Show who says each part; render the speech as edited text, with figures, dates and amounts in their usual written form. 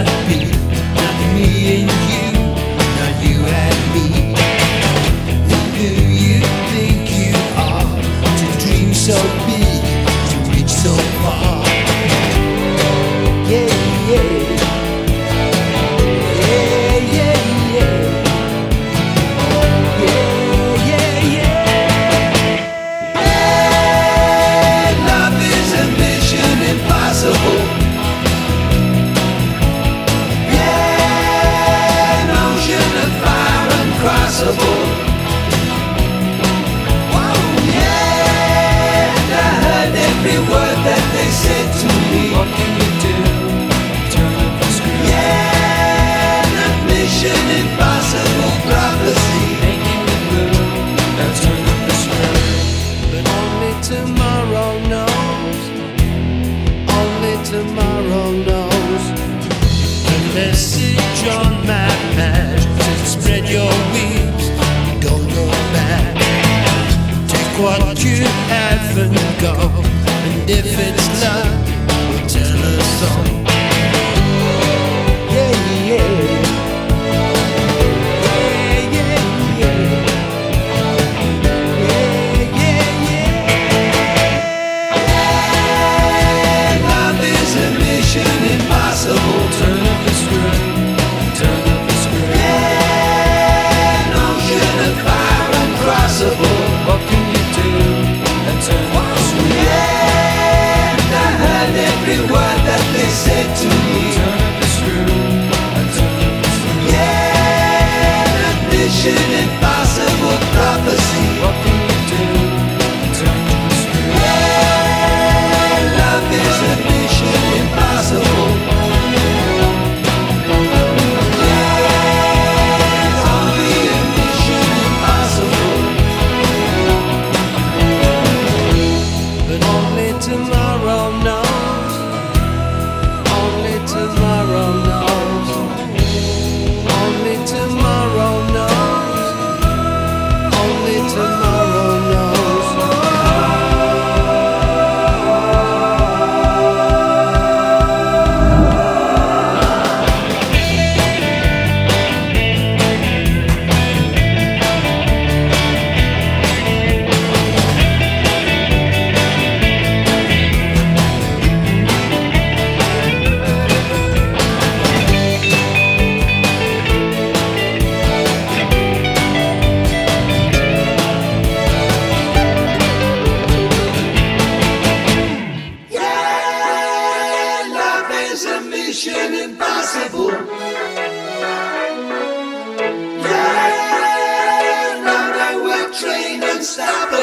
Speaker 1: not be. Not me and you, not you and me. Who you think you are to dream so big, to reach so far? Yeah, yeah.
Speaker 2: Tomorrow knows. The message on my mind says spread your wings, don't go back. Take what you have and go, and if it's love, we'll tell a song. Yeah, yeah.
Speaker 1: What can you do? And turn the screw. Yeah, I heard every word that they said to me. Turn up the screw. And turn up the screw. Yeah, that mission impossible prophecy. What can you do? And turn up the screw. Yeah, love is a mission impossible.
Speaker 2: Tomorrow knows, only tomorrow knows, only tomorrow knows, only tomorrow knows.
Speaker 1: Mission impossible. Yeah, now we're trained unstoppable.